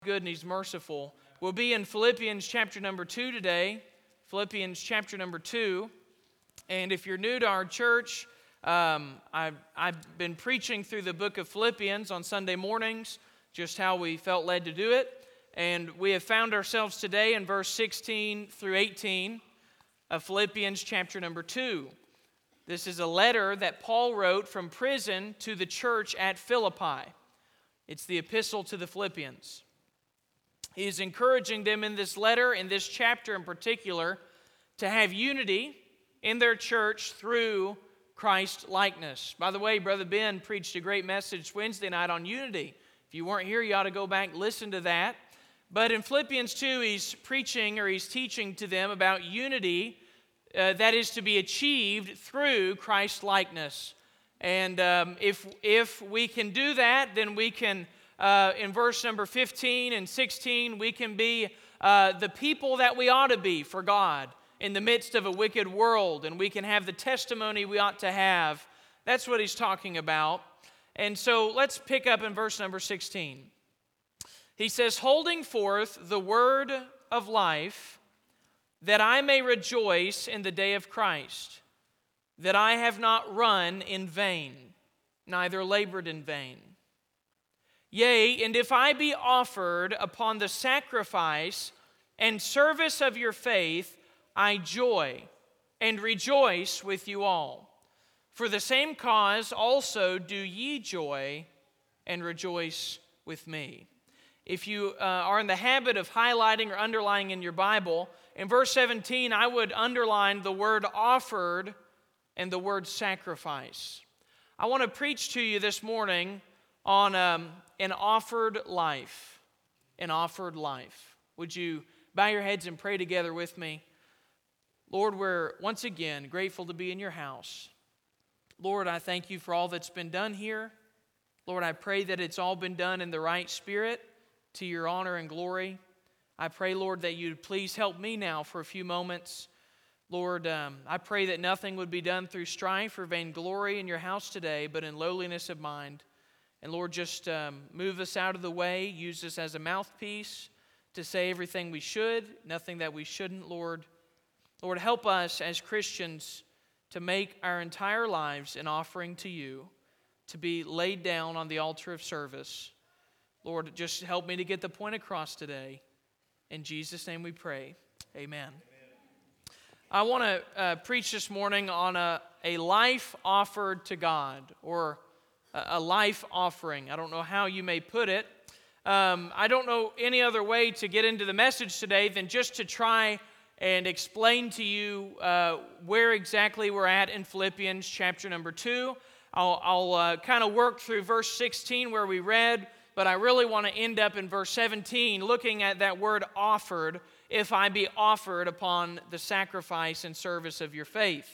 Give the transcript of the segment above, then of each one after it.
Good and He's merciful. We'll be in Philippians chapter number 2 today. Philippians chapter number 2. And if you're new to our church, I've been preaching through the book of Philippians on Sunday mornings, just how we felt led to do it. And we have found ourselves today in verse 16 through 18 of Philippians chapter number 2. This is a letter that Paul wrote from prison to the church at Philippi. It's the epistle to the Philippians. He is encouraging them in this letter, in this chapter in particular, to have unity in their church through Christ likeness. By the way, Brother Ben preached a great message Wednesday night on unity. If you weren't here, you ought to go back and listen to that. But in Philippians 2, he's teaching to them about unity that is to be achieved through Christ likeness. And if we can do that, then we can, in verse number 15 and 16, we can be the people that we ought to be for God in the midst of a wicked world, and we can have the testimony we ought to have. That's what he's talking about. And so let's pick up in verse number 16. He says, "Holding forth the word of life, that I may rejoice in the day of Christ, that I have not run in vain, neither labored in vain. Yea, and if I be offered upon the sacrifice and service of your faith, I joy and rejoice with you all. For the same cause also do ye joy and rejoice with me." If you are in the habit of highlighting or underlining in your Bible, in verse 17, I would underline the word offered and the word sacrifice. I want to preach to you this morning on an offered life. An offered life. Would you bow your heads and pray together with me? Lord, we're once again grateful to be in your house. Lord, I thank you for all that's been done here. Lord, I pray that it's all been done in the right spirit to your honor and glory. I pray, Lord, that you'd please help me now for a few moments. Lord, I pray that nothing would be done through strife or vainglory in your house today, but in lowliness of mind. And Lord, just move us out of the way. Use us as a mouthpiece to say everything we should, nothing that we shouldn't, Lord. Lord, help us as Christians to make our entire lives an offering to you, to be laid down on the altar of service. Lord, just help me to get the point across today. In Jesus' name we pray. Amen. I want to preach this morning on a life offered to God, or a life offering. I don't know how you may put it. I don't know any other way to get into the message today than just to try and explain to you where exactly we're at in Philippians chapter number 2. I'll kind of work through verse 16 where we read, but I really want to end up in verse 17 looking at that word offered, if I be offered upon the sacrifice and service of your faith.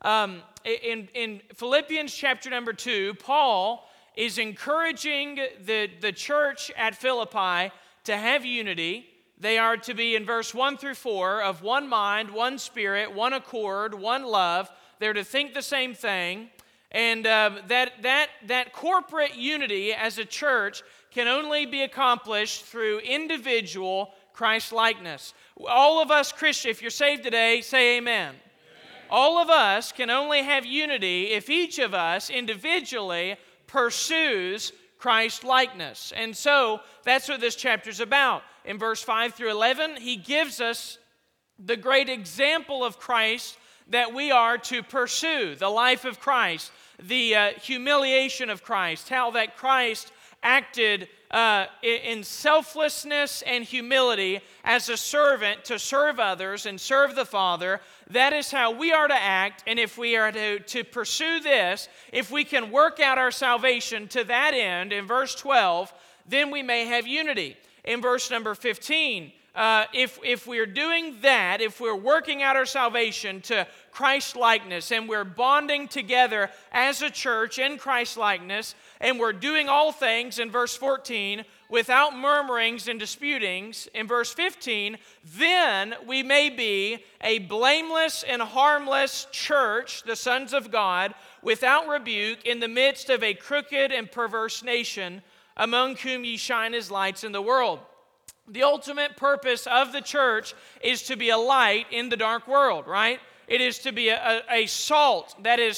In Philippians chapter number 2, Paul is encouraging the church at Philippi to have unity. They are to be, in verse 1 through 4, of one mind, one spirit, one accord, one love. They're to think the same thing. And that corporate unity as a church can only be accomplished through individual Christ-likeness. All of us Christians, if you're saved today, say amen. Amen. All of us can only have unity if each of us individually pursues Christ-likeness. And so that's what this chapter is about. In verse 5 through 11, he gives us the great example of Christ that we are to pursue, the life of Christ, the humiliation of Christ, how that Christ acted in selflessness and humility as a servant to serve others and serve the Father. That is how we are to act, and if we are to pursue this, if we can work out our salvation to that end, in verse 12, then we may have unity. In verse number 15, if we're doing that, if we're working out our salvation to Christ-likeness, and we're bonding together as a church in Christ-likeness, and we're doing all things, in verse 14, without murmurings and disputings, in verse 15, then we may be a blameless and harmless church, the sons of God, without rebuke, in the midst of a crooked and perverse nation, among whom ye shine as lights in the world. The ultimate purpose of the church is to be a light in the dark world, right? It is to be a salt, that is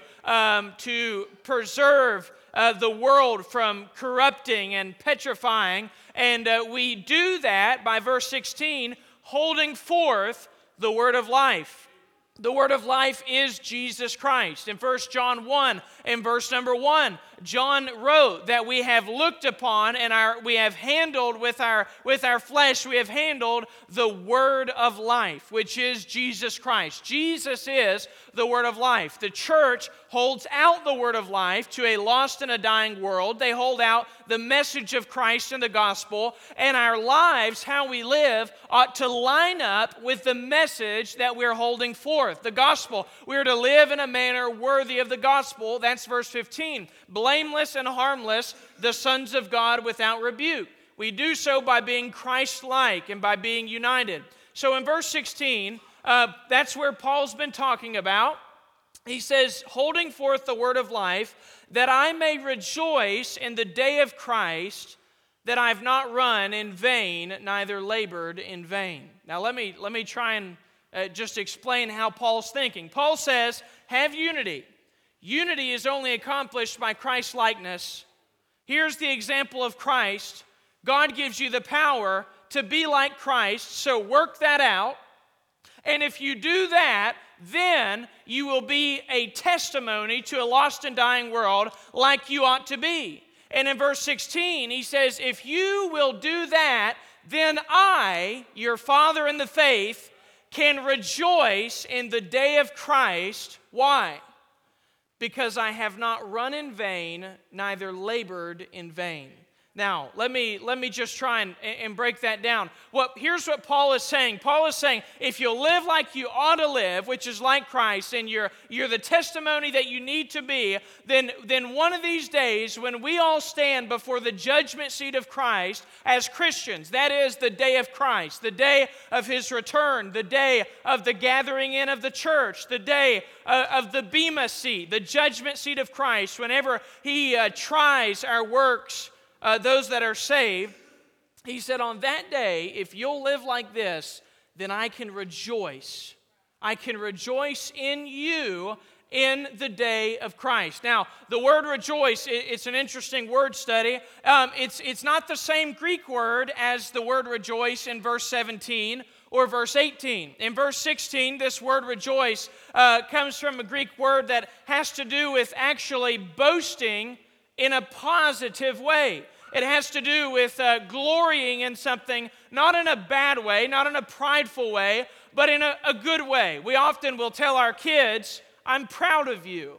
to preserve the world from corrupting and petrifying. And we do that by verse 16, holding forth the word of life. The word of life is Jesus Christ. In 1 John 1, in verse number 1, John wrote that we have looked upon and we have handled with our flesh, we have handled the word of life, which is Jesus Christ. Jesus is the word of life. The church holds out the word of life to a lost and a dying world. They hold out the message of Christ and the gospel, and our lives, how we live, ought to line up with the message that we're holding forth, the gospel. We are to live in a manner worthy of the gospel. That's verse 15. Blameless and harmless, the sons of God without rebuke. We do so by being Christ-like and by being united. So in verse 16, that's where Paul's been talking about. He says, holding forth the word of life, that I may rejoice in the day of Christ, that I've not run in vain, neither labored in vain. Now let me try and just explain how Paul's thinking. Paul says, have unity. Unity is only accomplished by Christ-likeness. Here's the example of Christ. God gives you the power to be like Christ, so work that out. And if you do that, then you will be a testimony to a lost and dying world like you ought to be. And in verse 16, he says, if you will do that, then I, your father in the faith, can rejoice in the day of Christ. Why? Because I have not run in vain, neither labored in vain. Now, let me just try and break that down. Here's what Paul is saying. Paul is saying, if you'll live like you ought to live, which is like Christ, and you're the testimony that you need to be, then one of these days, when we all stand before the judgment seat of Christ as Christians, that is the day of Christ, the day of His return, the day of the gathering in of the church, the day of the Bema seat, the judgment seat of Christ, whenever He tries our works, those that are saved, he said, on that day, if you'll live like this, then I can rejoice. I can rejoice in you in the day of Christ. Now, the word rejoice, it's an interesting word study. It's not the same Greek word as the word rejoice in verse 17 or verse 18. In verse 16, this word rejoice comes from a Greek word that has to do with actually boasting in a positive way. It has to do with glorying in something, not in a bad way, not in a prideful way, but in a good way. We often will tell our kids, I'm proud of you.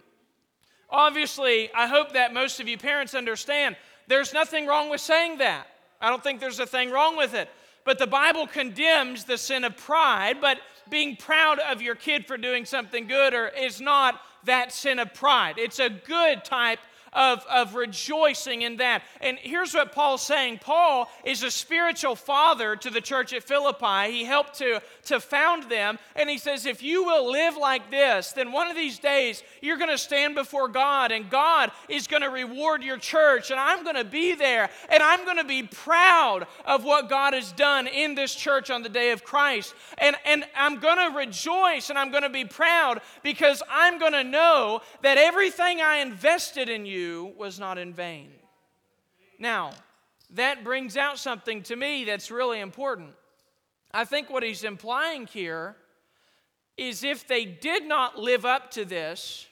Obviously, I hope that most of you parents understand there's nothing wrong with saying that. I don't think there's a thing wrong with it. But the Bible condemns the sin of pride, but being proud of your kid for doing something good is not that sin of pride. It's a good type of rejoicing in that. And here's what Paul's saying. Paul is a spiritual father to the church at Philippi. He helped to found them. And he says, if you will live like this, then one of these days you're going to stand before God, and God is going to reward your church, and I'm going to be there, and I'm going to be proud of what God has done in this church on the day of Christ. And I'm going to rejoice, and I'm going to be proud, because I'm going to know that everything I invested in you was not in vain. Now, that brings out something to me that's really important. I think what he's implying here is if they did not live up to this,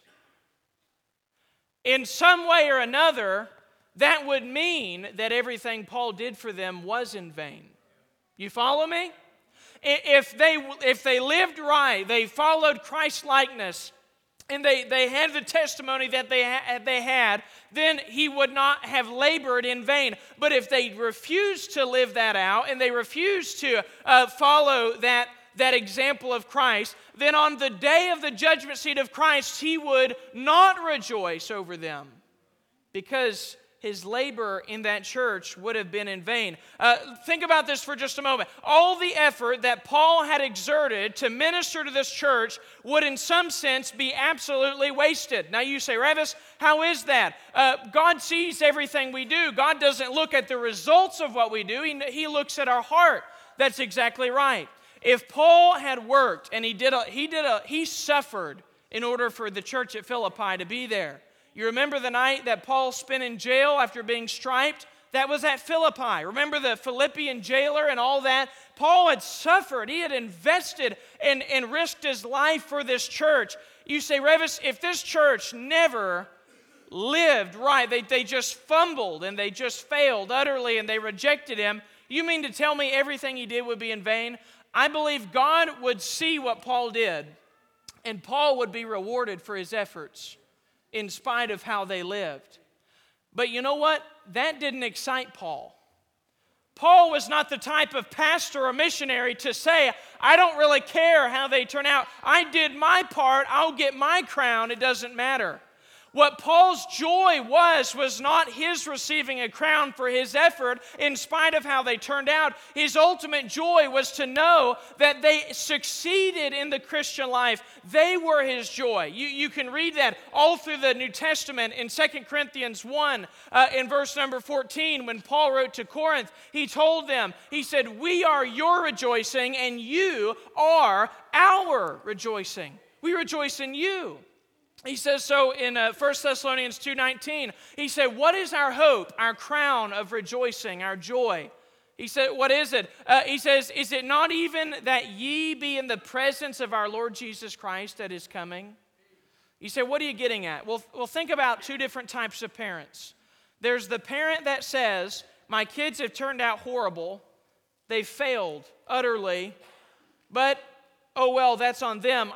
in some way or another, that would mean that everything Paul did for them was in vain. You follow me? If they lived right, they followed Christ-likeness, and they had the testimony that they had, then he would not have labored in vain. But if they refused to live that out, and they refused to follow that example of Christ, then on the day of the judgment seat of Christ, he would not rejoice over them, because his labor in that church would have been in vain. Think about this for just a moment. All the effort that Paul had exerted to minister to this church would in some sense be absolutely wasted. Now you say, Revis, how is that? God sees everything we do. God doesn't look at the results of what we do. He looks at our heart. That's exactly right. If Paul had worked and he suffered in order for the church at Philippi to be there. You remember the night that Paul spent in jail after being striped? That was at Philippi. Remember the Philippian jailer and all that? Paul had suffered. He had invested and risked his life for this church. You say, Revis, if this church never lived right, they just fumbled and they just failed utterly and they rejected him, you mean to tell me everything he did would be in vain? I believe God would see what Paul did, and Paul would be rewarded for his efforts in spite of how they lived. But you know what? That didn't excite Paul. Paul was not the type of pastor or missionary to say, I don't really care how they turn out. I did my part. I'll get my crown. It doesn't matter. What Paul's joy was not his receiving a crown for his effort in spite of how they turned out. His ultimate joy was to know that they succeeded in the Christian life. They were his joy. You can read that all through the New Testament in 2 Corinthians 1 in verse number 14 when Paul wrote to Corinth. He told them, he said, we are your rejoicing and you are our rejoicing. We rejoice in you. He says so in 1 Thessalonians 2:19. He said, what is our hope, our crown of rejoicing, our joy? He said, what is it? He says, is it not even that ye be in the presence of our Lord Jesus Christ at his coming? You say, what are you getting at? Well, think about two different types of parents. There's the parent that says, my kids have turned out horrible. They've failed utterly. But, oh well, that's on them.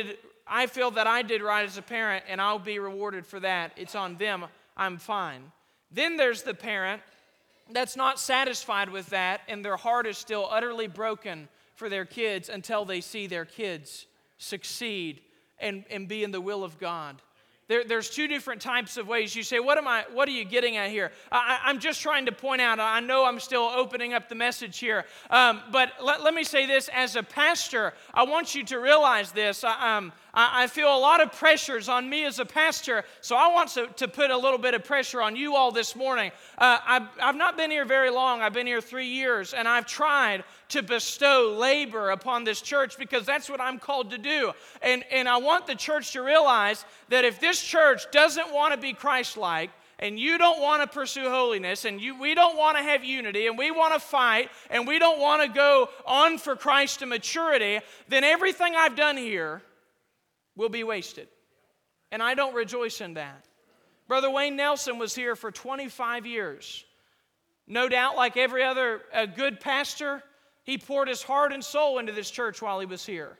I feel that I did right as a parent, and I'll be rewarded for that. It's on them. I'm fine. Then there's the parent that's not satisfied with that, and their heart is still utterly broken for their kids until they see their kids succeed and be in the will of God. There's two different types of ways. You say, what are you getting at here? I'm just trying to point out, I know I'm still opening up the message here, but let me say this. As a pastor, I want you to realize this. I feel a lot of pressures on me as a pastor, so I want to put a little bit of pressure on you all this morning. I've not been here very long. I've been here 3 years, and I've tried to bestow labor upon this church because that's what I'm called to do. And I want the church to realize that if this church doesn't want to be Christ-like, and you don't want to pursue holiness, and we don't want to have unity, and we want to fight, and we don't want to go on for Christ to maturity, then everything I've done here will be wasted. And I don't rejoice in that. Brother Wayne Nelson was here for 25 years. No doubt, like every other good pastor, he poured his heart and soul into this church while he was here.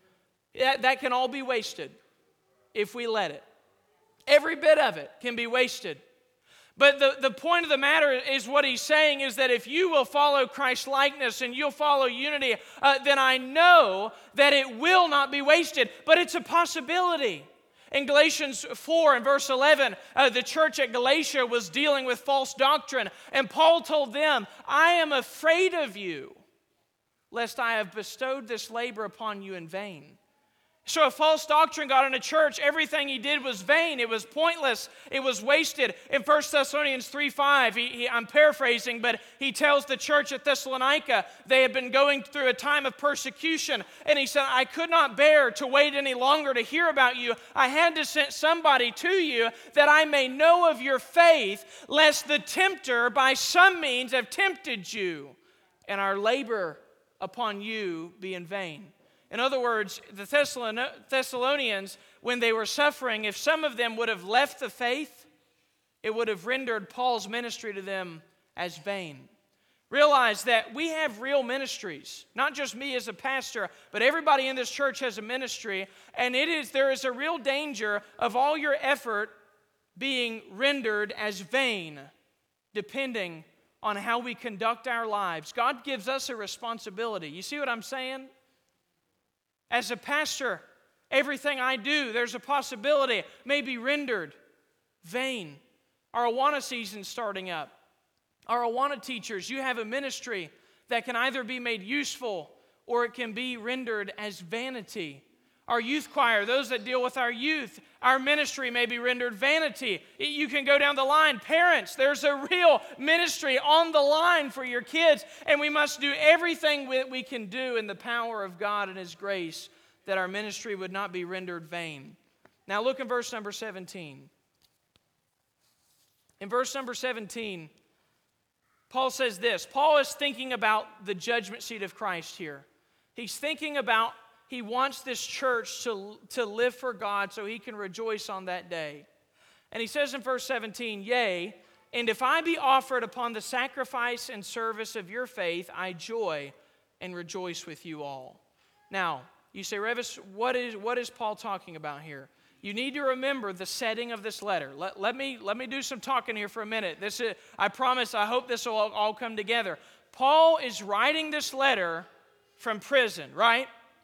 That can all be wasted if we let it. Every bit of it can be wasted. But the point of the matter is what he's saying is that if you will follow Christ's likeness and you'll follow unity, then I know that it will not be wasted. But it's a possibility. In Galatians 4 and verse 11, the church at Galatia was dealing with false doctrine. And Paul told them, I am afraid of you, lest I have bestowed this labor upon you in vain. So if false doctrine got in a church, everything he did was vain. It was pointless. It was wasted. In 1 Thessalonians 3:5, I'm paraphrasing, but he tells the church at Thessalonica they had been going through a time of persecution. And he said, I could not bear to wait any longer to hear about you. I had to send somebody to you that I may know of your faith, lest the tempter by some means have tempted you, and our labor upon you be in vain. In other words, the Thessalonians, when they were suffering, if some of them would have left the faith, it would have rendered Paul's ministry to them as vain. Realize that we have real ministries, not just me as a pastor, but everybody in this church has a ministry, and there is a real danger of all your effort being rendered as vain, depending on how we conduct our lives. God gives us a responsibility. You see what I'm saying? As a pastor, everything I do, there's a possibility may be rendered vain. Our Awana season starting up. Our Awana teachers, you have a ministry that can either be made useful or it can be rendered as vanity. Our youth choir, those that deal with our youth, our ministry may be rendered vanity. You can go down the line. Parents, there's a real ministry on the line for your kids, and we must do everything we can do in the power of God and His grace that our ministry would not be rendered vain. Now look in verse number 17. In verse number 17, Paul says this. Paul is thinking about the judgment seat of Christ here. He's thinking about he wants this church to live for God so he can rejoice on that day. And he says in verse 17, "Yea, and if I be offered upon the sacrifice and service of your faith, I joy and rejoice with you all." Now, you say, Revis, what is Paul talking about here? You need to remember the setting of this letter. Let me do some talking here for a minute. I promise, I hope this will all come together. Paul is writing this letter from prison, right?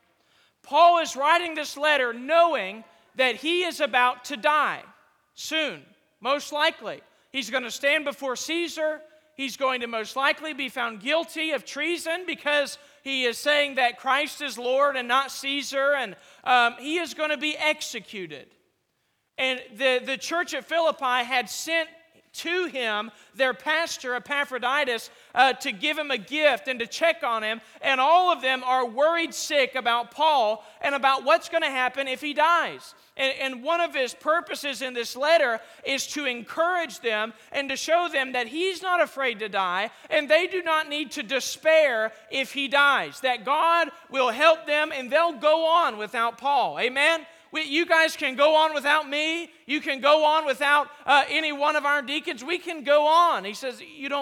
Paul is writing this letter knowing that he is about to die soon, most likely. He's going to stand before Caesar. He's going to most likely be found guilty of treason because he is saying that Christ is Lord and not Caesar, and he is going to be executed. And the church at Philippi had sent to him their pastor Epaphroditus to give him a gift and to check on him, and all of them are worried sick about Paul and about what's going to happen if he dies. And one of his purposes in this letter is to encourage them and to show them that he's not afraid to die, and they do not need to despair if he dies, that God will help them and they'll go on without Paul. Amen? You guys can go on without me. You can go on without any one of our deacons. We can go on. He says,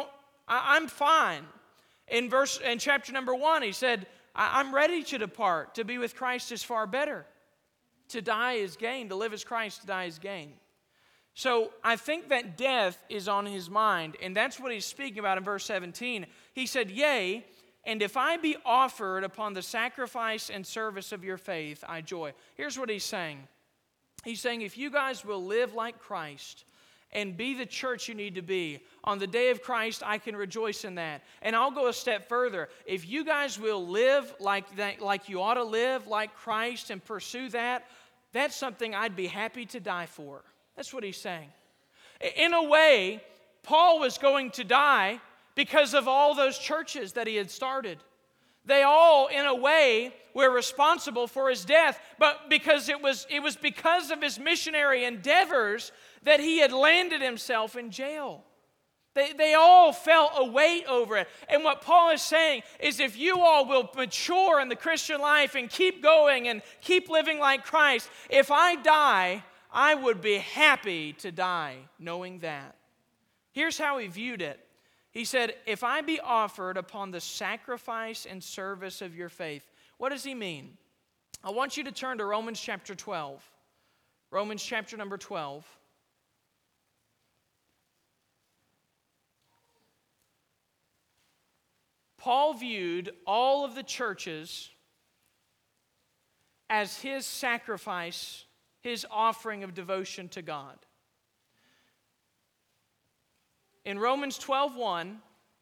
I'm fine. In chapter number 1, he said, I'm ready to depart. To be with Christ is far better. To die is gain. To live as Christ, to die is gain. So I think that death is on his mind, and that's what he's speaking about in verse 17. He said, "Yea, and if I be offered upon the sacrifice and service of your faith, I joy." Here's what he's saying. He's saying, if you guys will live like Christ and be the church you need to be, on the day of Christ, I can rejoice in that. And I'll go a step further. If you guys will live like that, like you ought to live, like Christ, and pursue that, that's something I'd be happy to die for. That's what he's saying. In a way, Paul was going to die because of all those churches that he had started. They all, in a way, were responsible for his death, but because it was because of his missionary endeavors that he had landed himself in jail. They all felt a weight over it. And what Paul is saying is, if you all will mature in the Christian life and keep going and keep living like Christ, if I die, I would be happy to die knowing that. Here's how he viewed it. He said, if I be offered upon the sacrifice and service of your faith. What does he mean? I want you to turn to Romans chapter 12. Romans chapter number 12. Paul viewed all of the churches as his sacrifice, his offering of devotion to God. In Romans 12:1,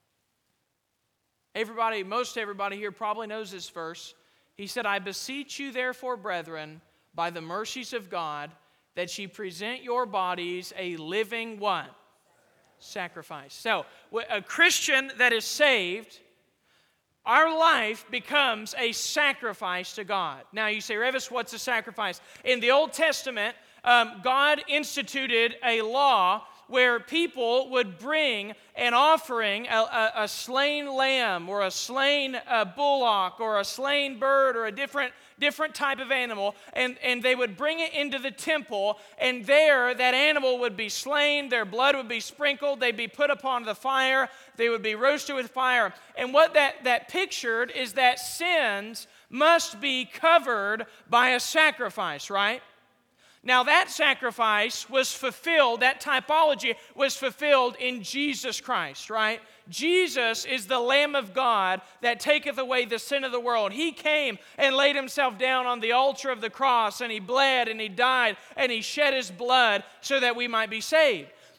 most everybody here probably knows this verse. He said, I beseech you therefore, brethren, by the mercies of God, that ye present your bodies a living what? Sacrifice. So, a Christian that is saved, our life becomes a sacrifice to God. Now you say, Revis, what's a sacrifice? In the Old Testament, God instituted a law where people would bring an offering, a slain lamb or a slain bullock or a slain bird or a different type of animal, and they would bring it into the temple, and there that animal would be slain, their blood would be sprinkled, they'd be put upon the fire, they would be roasted with fire. And what that pictured is that sins must be covered by a sacrifice, right? Now that sacrifice was fulfilled, that typology was fulfilled in Jesus Christ, right? Jesus is the Lamb of God that taketh away the sin of the world. He came and laid himself down on the altar of the cross, and he bled and he died and he shed his blood so that we might be saved.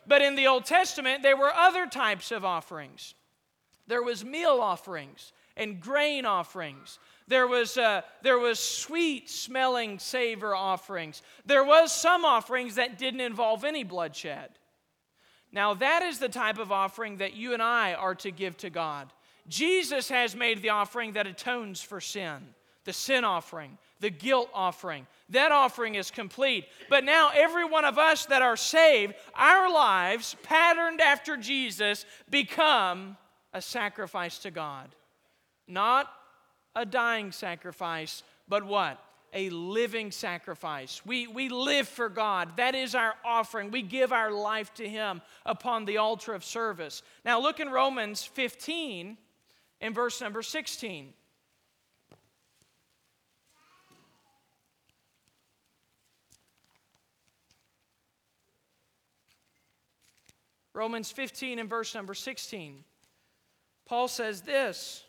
But in the Old Testament, there were other types of offerings. There was meal offerings and grain offerings. There was sweet-smelling savor offerings. There was some offerings that didn't involve any bloodshed. Now, that is the type of offering that you and I are to give to God. Jesus has made the offering that atones for sin, the sin offering, the guilt offering. That offering is complete. But now every one of us that are saved, our lives, patterned after Jesus, become a sacrifice to God. Not a dying sacrifice, but what? A living sacrifice. We live for God. That is our offering. We give our life to Him upon the altar of service. Now look in Romans 15 in verse number 16. Romans 15 and verse number 16. Paul says this.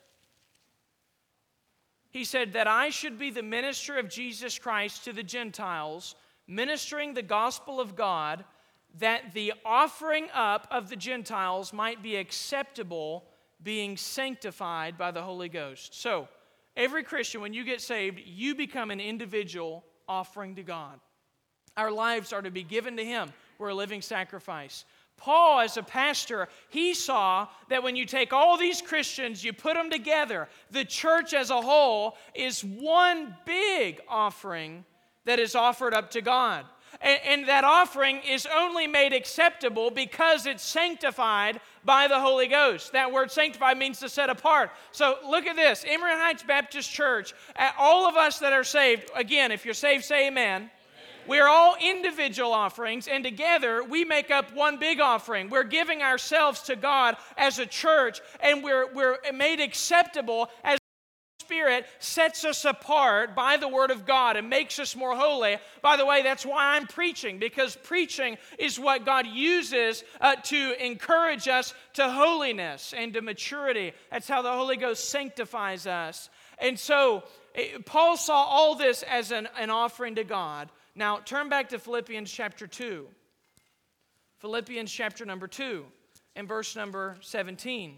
He said that I should be the minister of Jesus Christ to the Gentiles, ministering the gospel of God, that the offering up of the Gentiles might be acceptable, being sanctified by the Holy Ghost. So, every Christian, when you get saved, you become an individual offering to God. Our lives are to be given to Him. We're a living sacrifice. Paul, as a pastor, he saw that when you take all these Christians, you put them together, the church as a whole is one big offering that is offered up to God. And that offering is only made acceptable because it's sanctified by the Holy Ghost. That word sanctified means to set apart. So look at this. Emory Heights Baptist Church, all of us that are saved, again, if you're saved, say amen. We're all individual offerings, and together we make up one big offering. We're giving ourselves to God as a church, and we're made acceptable as the Spirit sets us apart by the Word of God and makes us more holy. By the way, that's why I'm preaching, because preaching is what God uses to encourage us to holiness and to maturity. That's how the Holy Ghost sanctifies us. And so Paul saw all this as an offering to God. Now, turn back to Philippians chapter 2. Philippians chapter number 2 and verse number 17.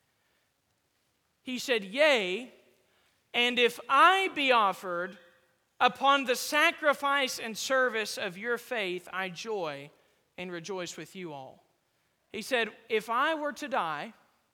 He said, yea, and if I be offered upon the sacrifice and service of your faith, I joy and rejoice with you all. He said, if I were to die,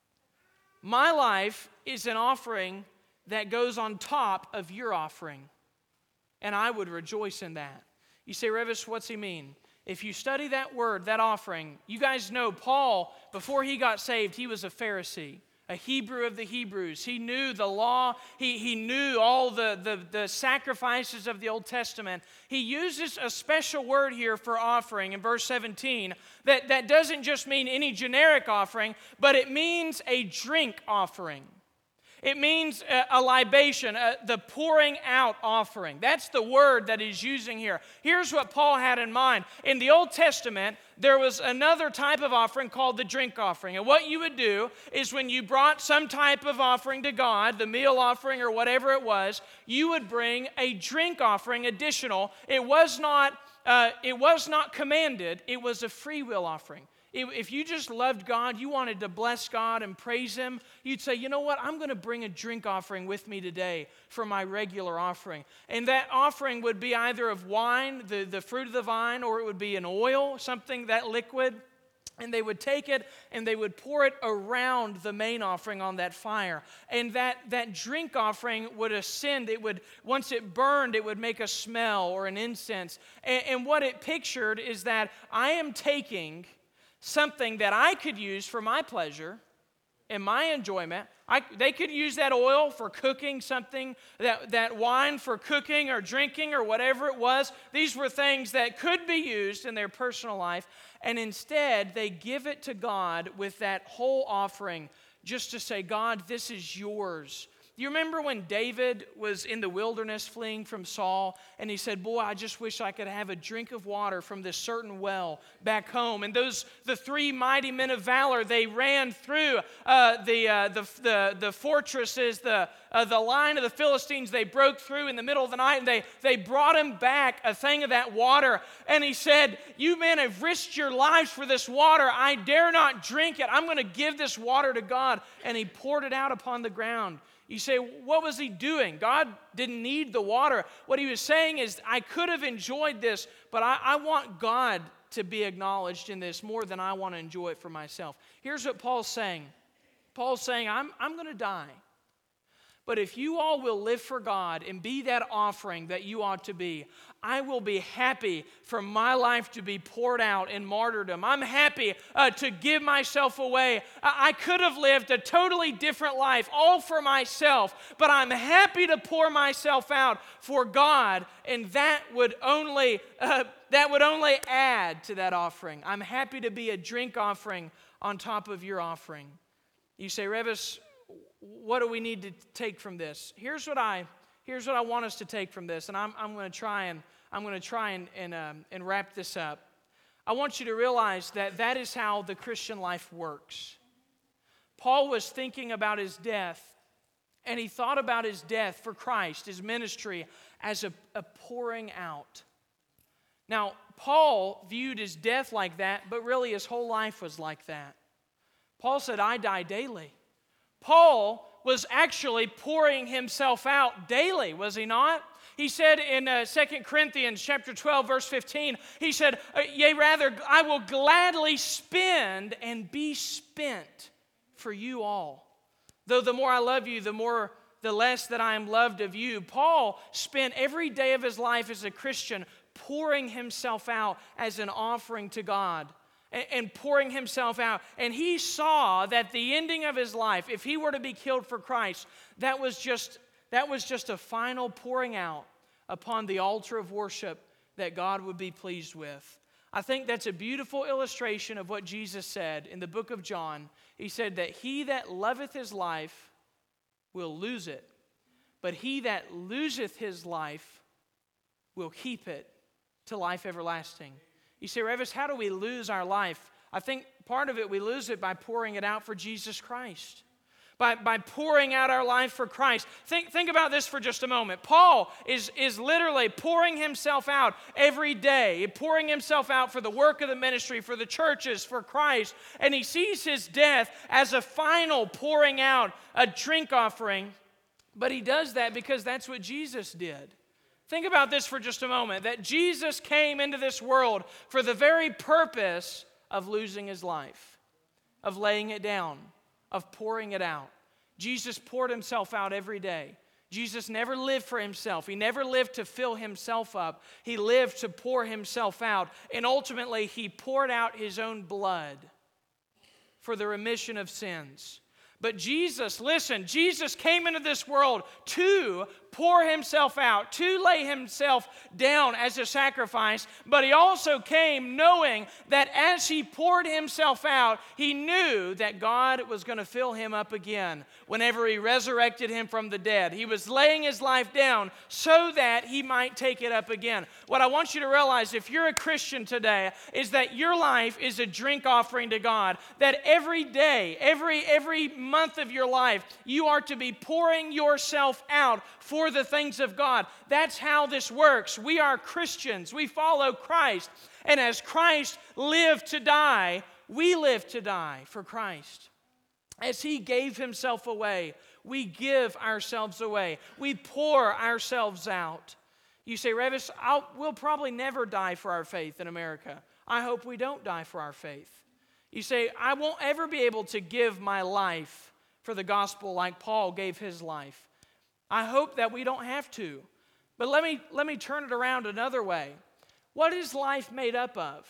my life is an offering that goes on top of your offering. And I would rejoice in that. You say, Revis, what's he mean? If you study that word, that offering, you guys know Paul, before he got saved, he was a Pharisee, a Hebrew of the Hebrews. He knew the law. He knew all the sacrifices of the Old Testament. He uses a special word here for offering in verse 17 that doesn't just mean any generic offering, but it means a drink offering. It means a libation, the pouring out offering. That's the word that he's using here. Here's what Paul had in mind. In the Old Testament, there was another type of offering called the drink offering. And what you would do is when you brought some type of offering to God, the meal offering or whatever it was, you would bring a drink offering additional. It was not commanded. It was a free will offering. If you just loved God, you wanted to bless God and praise Him, you'd say, you know what, I'm going to bring a drink offering with me today for my regular offering. And that offering would be either of wine, the fruit of the vine, or it would be an oil, something that liquid. And they would take it and they would pour it around the main offering on that fire. And that drink offering would ascend. Once it burned, it would make a smell or an incense. And what it pictured is that I am taking something that I could use for my pleasure and my enjoyment. They could use that oil for cooking something, that wine for cooking or drinking or whatever it was. These were things that could be used in their personal life, and instead they give it to God with that whole offering just to say, God, this is yours. Do you remember when David was in the wilderness fleeing from Saul, and he said, boy, I just wish I could have a drink of water from this certain well back home. And the three mighty men of valor, they ran through the fortresses, the line of the Philistines. They broke through in the middle of the night, and they brought him back a thing of that water. And he said, you men have risked your lives for this water. I dare not drink it. I'm going to give this water to God. And he poured it out upon the ground. You say, what was he doing? God didn't need the water. What he was saying is, I could have enjoyed this, but I want God to be acknowledged in this more than I want to enjoy it for myself. Here's what Paul's saying. Paul's saying, I'm going to die. But if you all will live for God and be that offering that you ought to be, I will be happy for my life to be poured out in martyrdom. I'm happy to give myself away. I could have lived a totally different life, all for myself, but I'm happy to pour myself out for God, and that would only add to that offering. I'm happy to be a drink offering on top of your offering. You say, Revis, what do we need to take from this? Here's what I want us to take from this, and I'm going to try and wrap this up. I want you to realize that is how the Christian life works. Paul was thinking about his death, and he thought about his death for Christ, his ministry, as a pouring out. Now, Paul viewed his death like that, but really his whole life was like that. Paul said, I die daily. Paul was actually pouring himself out daily, was he not? He said in 2 Corinthians chapter 12, verse 15, he said, yea, rather, I will gladly spend and be spent for you all. Though the more I love you, the less that I am loved of you. Paul spent every day of his life as a Christian pouring himself out as an offering to God. And pouring himself out. And he saw that the ending of his life, if he were to be killed for Christ, that was just a final pouring out upon the altar of worship that God would be pleased with. I think that's a beautiful illustration of what Jesus said in the book of John. He said that he that loveth his life will lose it, but he that loseth his life will keep it to life everlasting. You say, Revis, how do we lose our life? I think part of it, we lose it by pouring it out for Jesus Christ. By pouring out our life for Christ. Think about this for just a moment. Paul is literally pouring himself out every day, pouring himself out for the work of the ministry, for the churches, for Christ. And he sees his death as a final pouring out, a drink offering. But he does that because that's what Jesus did. Think about this for just a moment, that Jesus came into this world for the very purpose of losing his life, of laying it down, of pouring it out. Jesus poured himself out every day. Jesus never lived for himself. He never lived to fill himself up. He lived to pour himself out. And ultimately, he poured out his own blood for the remission of sins. But Jesus, listen, Jesus came into this world to pour himself out, to lay himself down as a sacrifice, but he also came knowing that as he poured himself out, he knew that God was going to fill him up again whenever he resurrected him from the dead. He was laying his life down so that he might take it up again. What I want you to realize, if you're a Christian today, is that your life is a drink offering to God, that every day, every month of your life, you are to be pouring yourself out for the things of God. That's how this works. We are Christians. We follow Christ. And as Christ lived to die, we live to die for Christ. As he gave himself away, we give ourselves away. We pour ourselves out. You say, Revis, we'll probably never die for our faith in America. I hope we don't die for our faith. You say, I won't ever be able to give my life for the gospel like Paul gave his life. I hope that we don't have to. But let me turn it around another way. What is life made up of?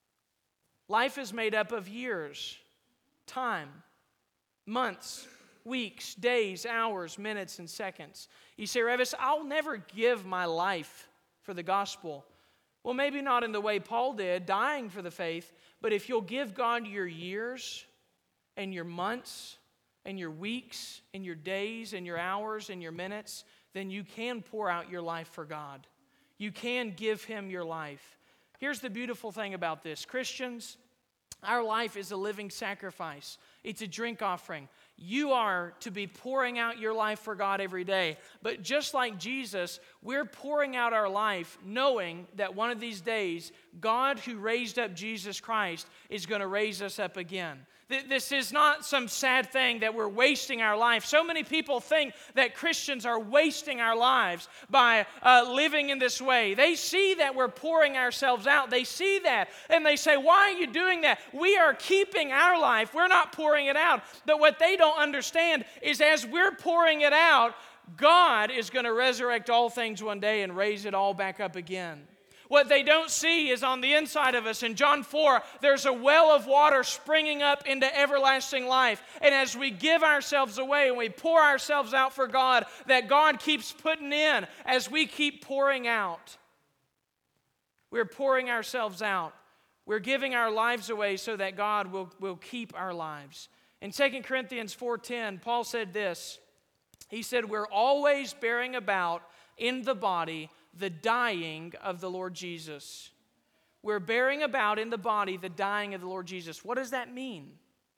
Life is made up of years, time, months, weeks, days, hours, minutes, and seconds. You say, Revis, I'll never give my life for the gospel. Well, maybe not in the way Paul did, dying for the faith, but if you'll give God your years and your months and your weeks and your days and your hours and your minutes, then you can pour out your life for God. You can give Him your life. Here's the beautiful thing about this. Christians, our life is a living sacrifice. It's a drink offering. You are to be pouring out your life for God every day. But just like Jesus, we're pouring out our life knowing that one of these days, God who raised up Jesus Christ is going to raise us up again. This is not some sad thing that we're wasting our life. So many people think that Christians are wasting our lives by living in this way. They see that we're pouring ourselves out. They see that, and they say, why are you doing that? We are keeping our life. We're not pouring it out. But what they don't understand is as we're pouring it out, God is going to resurrect all things one day and raise it all back up again. What they don't see is on the inside of us. In John 4, there's a well of water springing up into everlasting life. And as we give ourselves away and we pour ourselves out for God, that God keeps putting in as we keep pouring out. We're pouring ourselves out. We're giving our lives away so that God will keep our lives. In 2 Corinthians 4:10, Paul said this. He said, we're always bearing about in the body the dying of the Lord Jesus. We're bearing about in the body the dying of the Lord Jesus. What does that mean?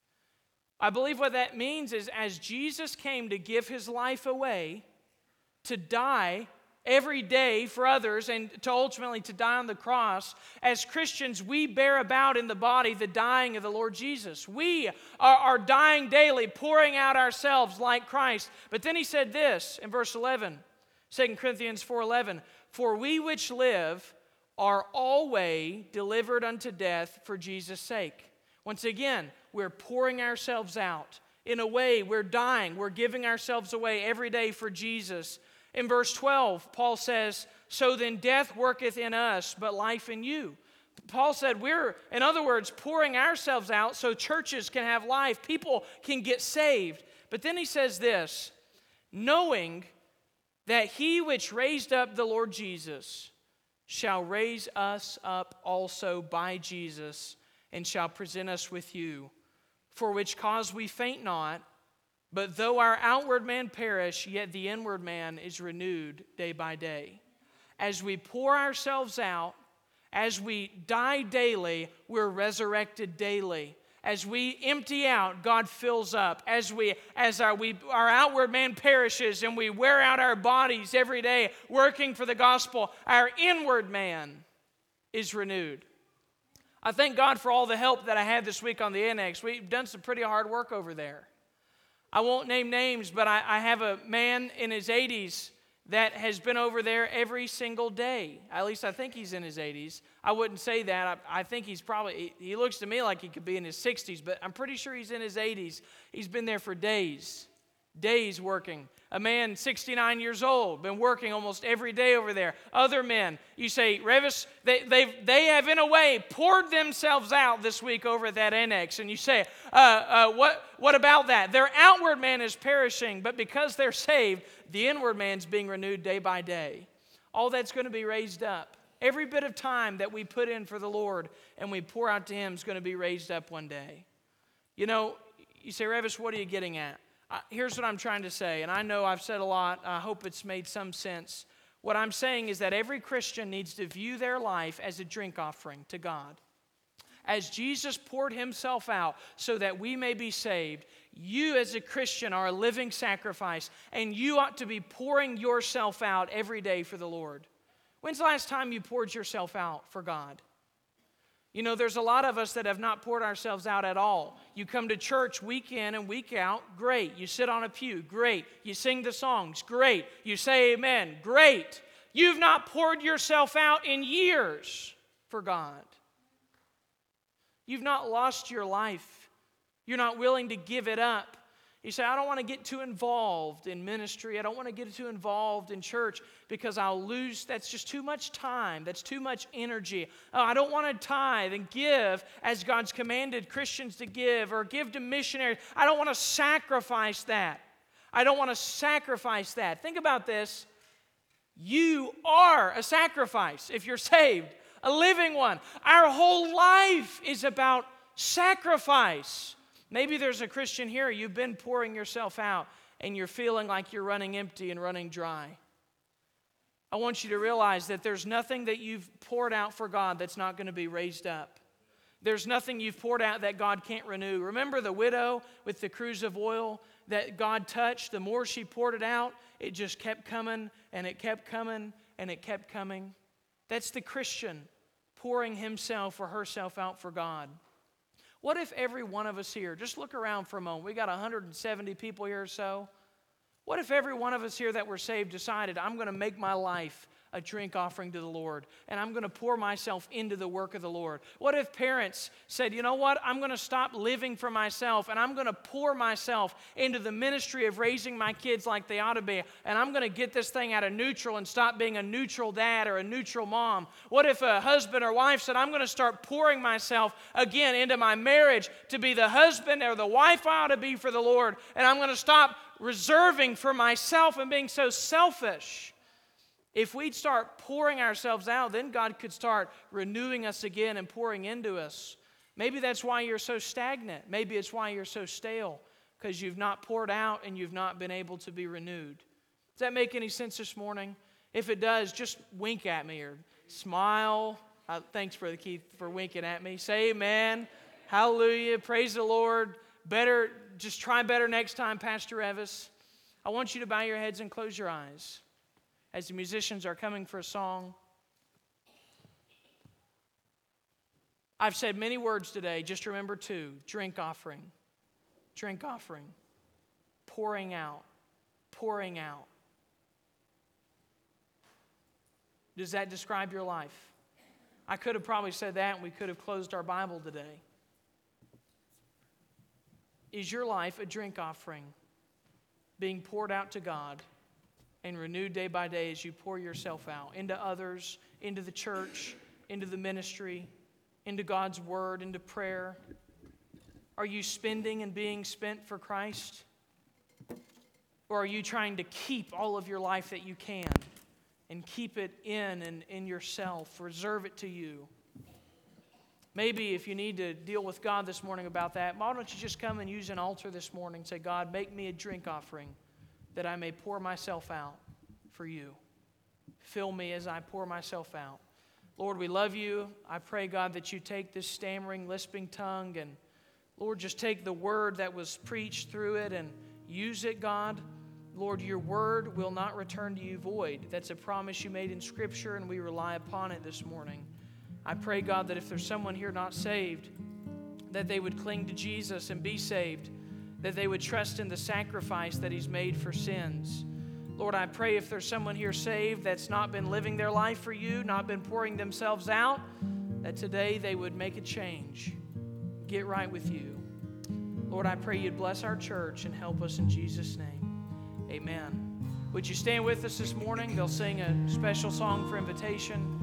I believe what that means is as Jesus came to give His life away, to die every day for others and to ultimately to die on the cross, as Christians, we bear about in the body the dying of the Lord Jesus. We are dying daily, pouring out ourselves like Christ. But then he said this in verse 11, 2 Corinthians 4:11, for we which live are always delivered unto death for Jesus' sake. Once again, we're pouring ourselves out. In a way, we're dying. We're giving ourselves away every day for Jesus. In verse 12, Paul says, so then death worketh in us, but life in you. Paul said we're, in other words, pouring ourselves out so churches can have life, people can get saved. But then he says this, knowing that He which raised up the Lord Jesus shall raise us up also by Jesus and shall present us with you. For which cause we faint not, but though our outward man perish, yet the inward man is renewed day by day. As we pour ourselves out, as we die daily, we're resurrected daily. As we empty out, God fills up. As our outward man perishes and we wear out our bodies every day working for the gospel, our inward man is renewed. I thank God for all the help that I had this week on the annex. We've done some pretty hard work over there. I won't name names, but I have a man in his 80s that has been over there every single day. At least I think he's in his 80s. I wouldn't say that. I think he looks to me like he could be in his 60s, but I'm pretty sure he's in his 80s. He's been there for days working. A man 69 years old, been working almost every day over there. Other men, you say, Revis, they have in a way poured themselves out this week over at that annex. And you say, what about that? Their outward man is perishing, but because they're saved, the inward man's being renewed day by day. All that's going to be raised up. Every bit of time that we put in for the Lord and we pour out to Him is going to be raised up one day. You know, you say, Revis, what are you getting at? Here's what I'm trying to say, and I know I've said a lot. I hope it's made some sense. What I'm saying is that every Christian needs to view their life as a drink offering to God. As Jesus poured Himself out so that we may be saved, you as a Christian are a living sacrifice, and you ought to be pouring yourself out every day for the Lord. When's the last time you poured yourself out for God? You know, there's a lot of us that have not poured ourselves out at all. You come to church week in and week out, great. You sit on a pew, great. You sing the songs, great. You say amen, great. You've not poured yourself out in years for God. You've not lost your life. You're not willing to give it up. You say, I don't want to get too involved in ministry. I don't want to get too involved in church because I'll lose. That's just too much time. That's too much energy. Oh, I don't want to tithe and give as God's commanded Christians to give or give to missionaries. I don't want to sacrifice that. I don't want to sacrifice that. Think about this. You are a sacrifice if you're saved, a living one. Our whole life is about sacrifice. Maybe there's a Christian here, you've been pouring yourself out and you're feeling like you're running empty and running dry. I want you to realize that there's nothing that you've poured out for God that's not going to be raised up. There's nothing you've poured out that God can't renew. Remember the widow with the cruse of oil that God touched? The more she poured it out, it just kept coming and it kept coming and it kept coming. That's the Christian pouring himself or herself out for God. What if every one of us here, just look around for a moment, we got 170 people here or so. What if every one of us here that were saved decided, I'm going to make my life a drink offering to the Lord, and I'm going to pour myself into the work of the Lord? What if parents said, you know what, I'm going to stop living for myself, and I'm going to pour myself into the ministry of raising my kids like they ought to be, and I'm going to get this thing out of neutral and stop being a neutral dad or a neutral mom? What if a husband or wife said, I'm going to start pouring myself again into my marriage to be the husband or the wife I ought to be for the Lord, and I'm going to stop reserving for myself and being so selfish? If we'd start pouring ourselves out, then God could start renewing us again and pouring into us. Maybe that's why you're so stagnant. Maybe it's why you're so stale, because you've not poured out and you've not been able to be renewed. Does that make any sense this morning? If it does, just wink at me or smile. Thanks, Brother Keith, for winking at me. Say amen. Hallelujah. Praise the Lord. Better, just try better next time, Pastor Evis. I want you to bow your heads and close your eyes as the musicians are coming for a song. I've said many words today. Just remember two: drink offering, pouring out. Does that describe your life? I could have probably said that and we could have closed our Bible today. Is your life a drink offering, being poured out to God and renewed day by day as you pour yourself out into others, into the church, into the ministry, into God's word, into prayer? Are you spending and being spent for Christ? Or are you trying to keep all of your life that you can and keep it in yourself, reserve it to you? Maybe if you need to deal with God this morning about that, why don't you just come and use an altar this morning and say, God, make me a drink offering that I may pour myself out for you. Fill me as I pour myself out. Lord, we love you. I pray, God, that you take this stammering, lisping tongue and, Lord, just take the word that was preached through it and use it, God. Lord, your word will not return to you void. That's a promise you made in Scripture, and we rely upon it this morning. I pray, God, that if there's someone here not saved, that they would cling to Jesus and be saved, that they would trust in the sacrifice that He's made for sins. Lord, I pray if there's someone here saved that's not been living their life for you, not been pouring themselves out, that today they would make a change, get right with you. Lord, I pray you'd bless our church and help us in Jesus' name. Amen. Would you stand with us this morning? They'll sing a special song for invitation.